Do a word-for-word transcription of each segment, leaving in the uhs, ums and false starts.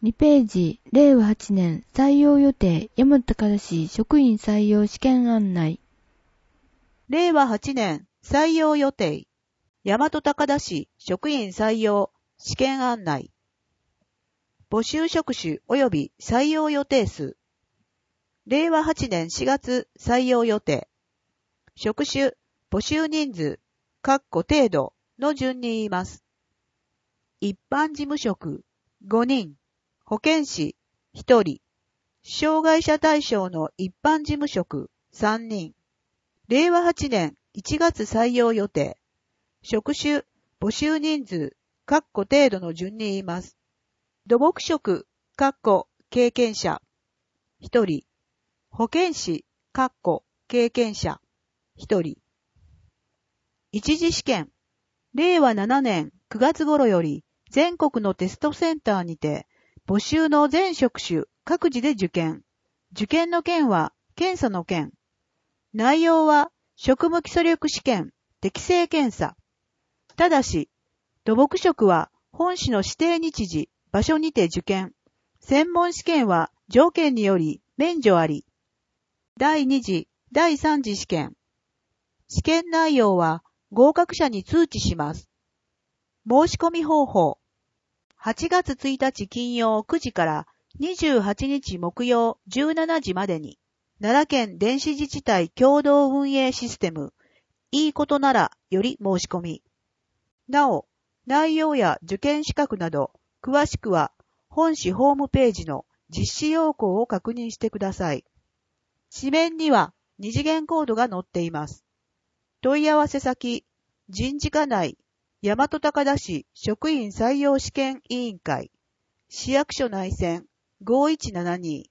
にページ、れいわはちねん採用予定、大和高田市職員採用試験案内。 れいわはちねん採用予定、大和高田市職員採用試験案内。募集職種及び採用予定数。れいわはちねんしがつ採用予定。職種、募集人数、括弧程度の順に言います。一般事務職ごにん、保健師ひとり、障害者対象の一般事務職さんにん。れいわはちねんいちがつ採用予定。職種、募集人数、括弧程度の順に言います。土木職、括弧経験者ひとり、保健師、括弧経験者ひとり。一次試験、れいわななねんくがつ頃より全国のテストセンターにて募集の全職種各自で受験。受験の件は検査の件。内容は職務基礎力試験、適性検査。ただし、土木職は本市の指定日時、場所にて受験。専門試験は条件により免除あり。だいに次、だいさん次試験。試験内容は合格者に通知します。申し込み方法。はちがつついたち金曜くじからにじゅうはちにち木曜じゅうしちじまでに、奈良県電子自治体共同運営システム、いいことならより申し込み。なお、内容や受験資格など、詳しくは本市ホームページの実施要項を確認してください。紙面には二次元コードが載っています。問い合わせ先、人事課内、大和高田市職員採用試験委員会、市役所内線ごいちななに。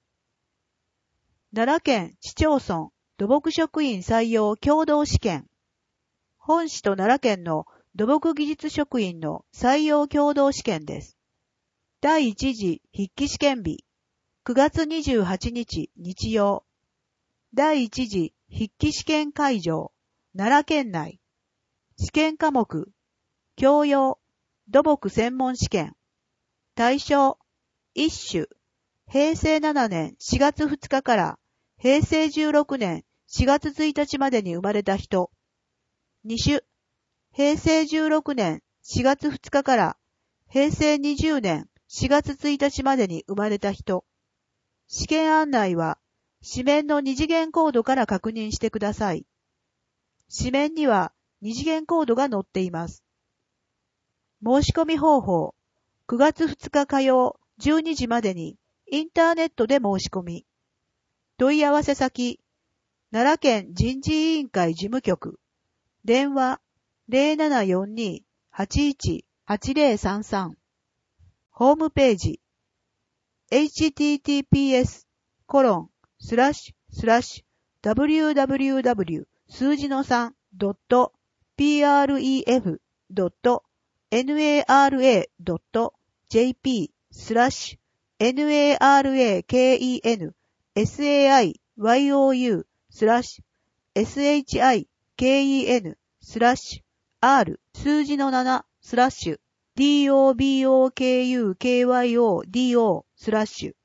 奈良県市町村土木職員採用共同試験。本市と奈良県の土木技術職員の採用共同試験です。だいいち次筆記試験日、くがつにじゅうはちにち日曜。だいいち次筆記試験会場、奈良県内。試験科目、教養、土木専門試験。対象、いち種、へいせいななねんしがつふつかからへいせいじゅうろくねんしがつついたちまでに生まれた人。に種、へいせいじゅうろくねんしがつふつかからへいせいにじゅうねんしがつついたちまでに生まれた人。試験案内は紙面の二次元コードから確認してください。紙面には二次元コードが載っています。申し込み方法、くがつふつか火曜じゅうにじまでにインターネットで申し込み。問い合わせ先、奈良県人事委員会事務局、電話 ゼロななよんに はちいち はちゼロさんさん。ホームページ、エイチティーティーピーエスコロンスラッシュスラッシュダブリューダブリューダブリュー 数字の さん ドット ピーアールイーエフ ドット ナラ ドット ジェーピー スラッシュ ナラケンサイユー スラッシュ シンスラッシュ R 数字のななスラッシュ ドボクユードスラッシュ スラッシュ